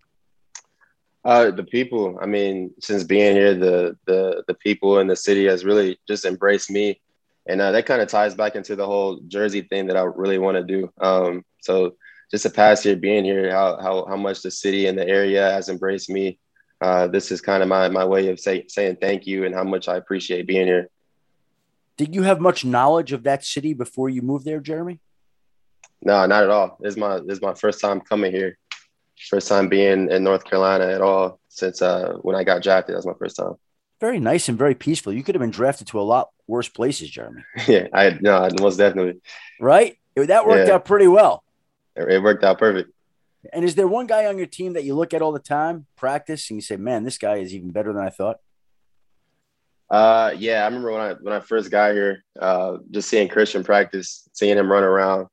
Uh, the people. I mean, since being here, the the the people in the city has really just embraced me. And uh, that kind of ties back into the whole Jersey thing that I really want to do. Um, so just the past year being here, how how how much the city and the area has embraced me. Uh, this is kind of my my way of say, saying thank you and how much I appreciate being here. Did you have much knowledge of that city before you moved there, Jeremy? No, not at all. This is my this is my first time coming here. First time being in North Carolina at all since uh, when I got drafted. That was my first time. Very nice and very peaceful. You could have been drafted to a lot worse places, Jeremy. Yeah, I no, most definitely. Right? That worked yeah. out pretty well. It worked out perfect. And is there one guy on your team that you look at all the time, practice, and you say, man, this guy is even better than I thought? Uh, yeah, I remember when I when I first got here, uh, just seeing Christian practice, seeing him run around,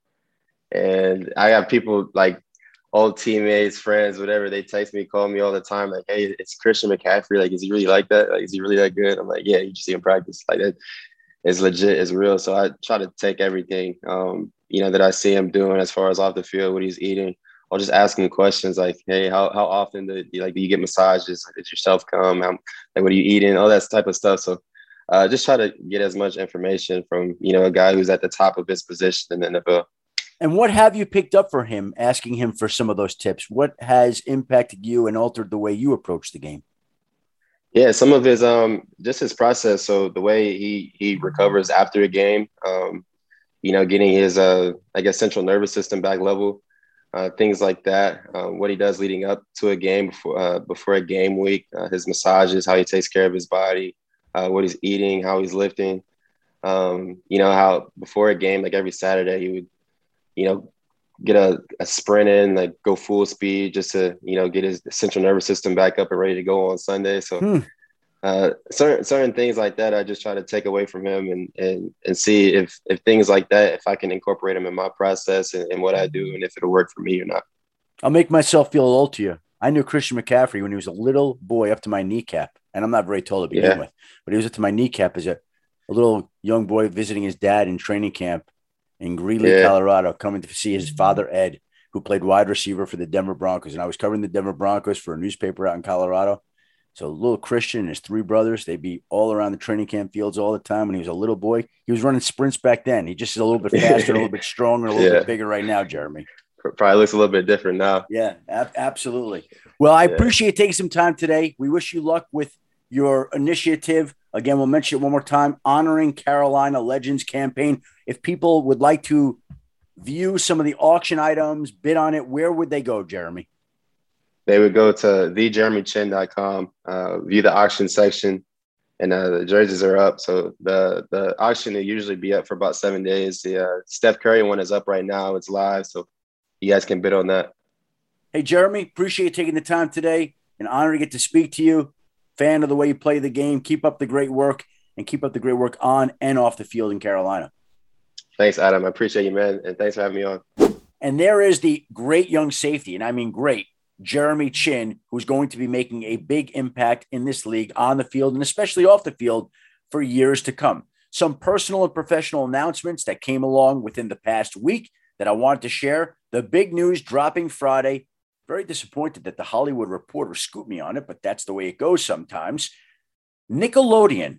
and I have people like old teammates, friends, whatever. They text me, call me all the time, like, "Hey, it's Christian McCaffrey. Like, is he really like that? Like, is he really that good?" I'm like, "Yeah, you just see him practice. Like that. It's legit. It's real." So I try to take everything, um, you know, that I see him doing as far as off the field, what he's eating. I'll just ask him questions like, "Hey, how how often do you like do you get massages? Like, did yourself come? How, like, what are you eating? All that type of stuff." So, uh, just try to get as much information from you know a guy who's at the top of his position in the N F L. And what have you picked up for him? Asking him for some of those tips. What has impacted you and altered the way you approach the game? Yeah, some of his um just his process. So the way he he recovers after a game, um, you know, getting his uh I guess central nervous system back level. Uh, things like that, uh, what he does leading up to a game before uh, before a game week, uh, his massages, how he takes care of his body, uh, what he's eating, how he's lifting. Um, you know, how before a game, like every Saturday, he would, you know, get a, a sprint in, like go full speed just to, you know, get his central nervous system back up and ready to go on Sunday. So hmm. uh, certain certain things like that, I just try to take away from him and and and see if if things like that, if I can incorporate them in my process and, and what I do, and if it'll work for me or not. I'll make myself feel old to you. I knew Christian McCaffrey when he was a little boy up to my kneecap, and I'm not very tall to begin yeah. with, but he was up to my kneecap as a, a little young boy visiting his dad in training camp in Greeley, yeah. Colorado, coming to see his father, Ed, who played wide receiver for the Denver Broncos. And I was covering the Denver Broncos for a newspaper out in Colorado. So little Christian and his three brothers, they'd be all around the training camp fields all the time. When he was a little boy, he was running sprints back then. He just is a little bit faster, a little bit stronger, a little yeah. bit bigger right now, Jeremy. Probably looks a little bit different now. Yeah, ab- absolutely. Well, I yeah. appreciate taking some time today. We wish you luck with your initiative. Again, we'll mention it one more time, Honoring Carolina Legends campaign. If people would like to view some of the auction items, bid on it, where would they go, Jeremy? They would go to the jeremy chin dot com, uh, view the auction section, and uh, the jerseys are up. So the the auction will usually be up for about seven days. The uh, Steph Curry one is up right now. It's live, so you guys can bid on that. Hey, Jeremy, appreciate you taking the time today. An honor to get to speak to you. Fan of the way you play the game. Keep up the great work, and keep up the great work on and off the field in Carolina. Thanks, Adam. I appreciate you, man, and thanks for having me on. And there is the great young safety, and I mean great, Jeremy Chinn, who's going to be making a big impact in this league on the field and especially off the field for years to come. Some personal and professional announcements that came along within the past week that I wanted to share. The big news dropping Friday. Very disappointed that the Hollywood Reporter scooped me on it, but that's the way it goes sometimes. Nickelodeon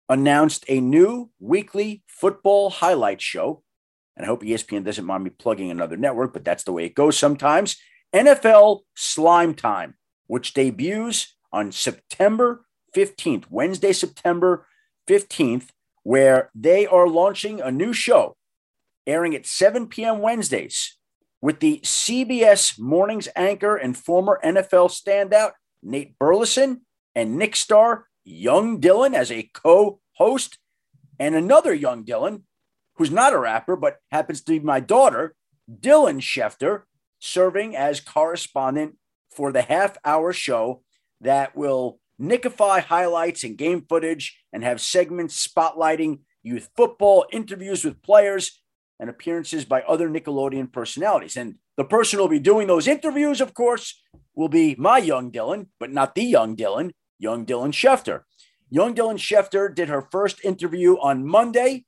announced a new weekly football highlight show. And I hope E S P N doesn't mind me plugging another network, but that's the way it goes sometimes. N F L Slime Time, which debuts on September fifteenth, Wednesday, September fifteenth, where they are launching a new show airing at seven p.m. Wednesdays with the C B S Mornings anchor and former N F L standout Nate Burleson and Nick star Young Dylan as a co-host, and another Young Dylan, who's not a rapper but happens to be my daughter, Dylan Schefter, serving as correspondent for the half-hour show that will nickify highlights and game footage and have segments spotlighting youth football, interviews with players, and appearances by other Nickelodeon personalities. And the person who will be doing those interviews, of course, will be my Young Dylan, but not the Young Dylan, Young Dylan Schefter. Young Dylan Schefter did her first interview on Monday,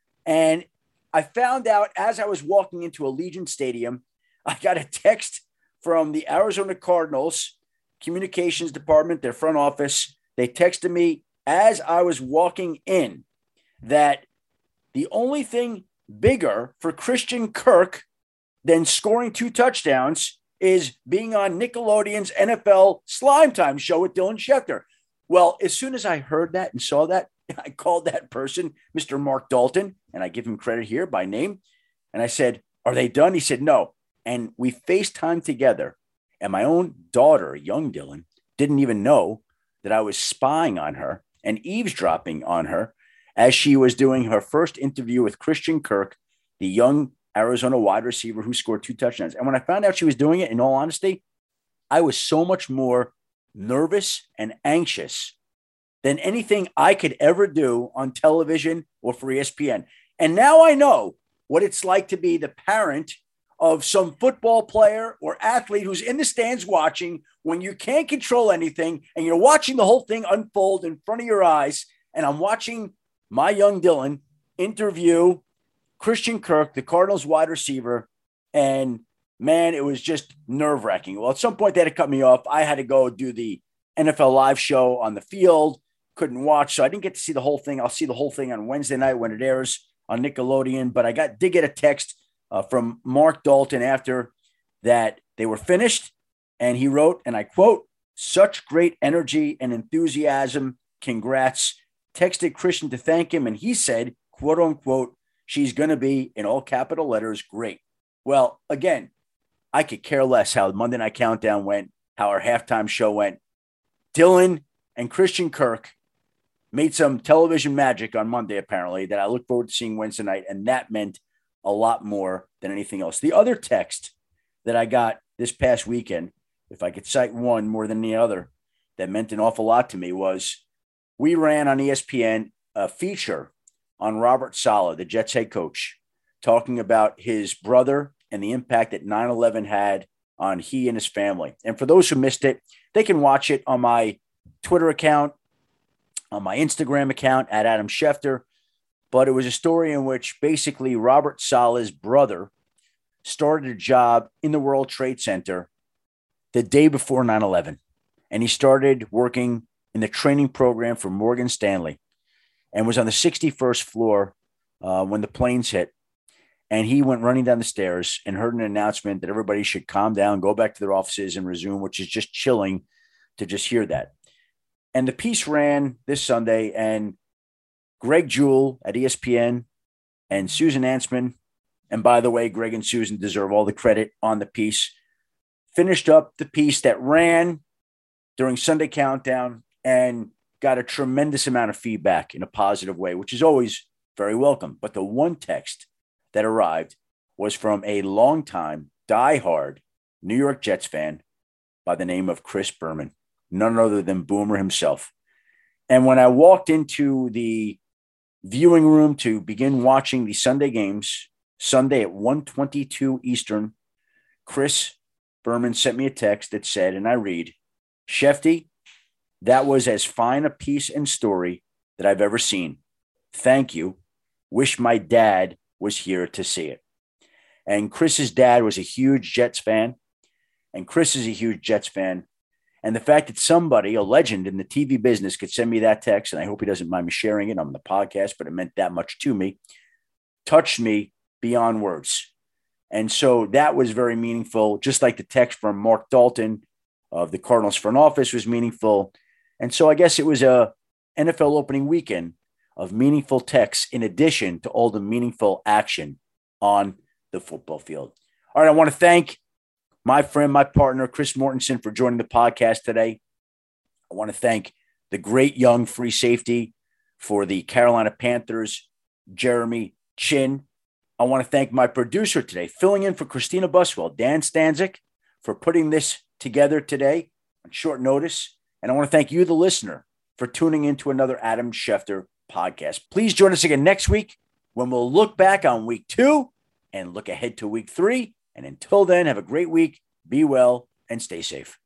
and I found out as I was walking into Allegiant Stadium, I got a text from the Arizona Cardinals communications department, their front office. They texted me as I was walking in that the only thing bigger for Christian Kirk than scoring two touchdowns is being on Nickelodeon's N F L Slime Time show with Dylan Schefter. Well, as soon as I heard that and saw that, I called that person Mister Mark Dalton, and I give him credit here by name. And I said, "Are they done?" He said, "No." And we FaceTimed together. And my own daughter, Young Dylan, didn't even know that I was spying on her and eavesdropping on her as she was doing her first interview with Christian Kirk, the young Arizona wide receiver who scored two touchdowns. And when I found out she was doing it, in all honesty, I was so much more nervous and anxious than anything I could ever do on television or for E S P N. And now I know what it's like to be the parent of some football player or athlete who's in the stands watching when you can't control anything and you're watching the whole thing unfold in front of your eyes. And I'm watching my Young Dylan interview Christian Kirk, the Cardinals wide receiver. And man, it was just nerve wracking. Well, at some point they had to cut me off. I had to go do the N F L live show on the field. Couldn't watch. So I didn't get to see the whole thing. I'll see the whole thing on Wednesday night when it airs on Nickelodeon. But I got did get a text Uh, from Mark Dalton after that they were finished. And he wrote, and I quote, "Such great energy and enthusiasm. Congrats." Texted Christian to thank him. And he said, quote unquote, "She's going to be, in all capital letters, great." Well, again, I could care less how the Monday Night Countdown went, how our halftime show went. Dylan and Christian Kirk made some television magic on Monday, apparently, that I look forward to seeing Wednesday night. And that meant a lot more than anything else. The other text that I got this past weekend, if I could cite one more than the other, that meant an awful lot to me was we ran on E S P N a feature on Robert Saleh, the Jets head coach, talking about his brother and the impact that nine eleven had on he and his family. And for those who missed it, they can watch it on my Twitter account, on my Instagram account at Adam Schefter. But it was a story in which basically Robert Saleh's brother started a job in the World Trade Center the day before nine eleven. And he started working in the training program for Morgan Stanley and was on the sixty-first floor uh, when the planes hit. And he went running down the stairs and heard an announcement that everybody should calm down, go back to their offices and resume, which is just chilling to just hear that. And the piece ran this Sunday, and Greg Jewell at E S P N and Susan Ansman, and by the way, Greg and Susan deserve all the credit on the piece, finished up the piece that ran during Sunday Countdown and got a tremendous amount of feedback in a positive way, which is always very welcome. But the one text that arrived was from a longtime, diehard New York Jets fan by the name of Chris Berman, none other than Boomer himself. And when I walked into the viewing room to begin watching the Sunday games, Sunday at one twenty-two Eastern, Chris Berman sent me a text that said, and I read, "Shefty, that was as fine a piece and story that I've ever seen. Thank you. Wish my dad was here to see it." And Chris's dad was a huge Jets fan, and Chris is a huge Jets fan. And the fact that somebody, a legend in the T V business, could send me that text, and I hope he doesn't mind me sharing it on the podcast, but it meant that much to me, touched me beyond words. And so that was very meaningful, just like the text from Mark Dalton of the Cardinals front office was meaningful. And so I guess it was a N F L opening weekend of meaningful texts in addition to all the meaningful action on the football field. All right, I want to thank my friend, my partner, Chris Mortensen, for joining the podcast today. I want to thank the great young free safety for the Carolina Panthers, Jeremy Chin. I want to thank my producer today, filling in for Christina Buswell, Dan Stanzik, for putting this together today on short notice. And I want to thank you, the listener, for tuning into another Adam Schefter podcast. Please join us again next week when we'll look back on week two and look ahead to week three. And until then, have a great week, be well, and stay safe.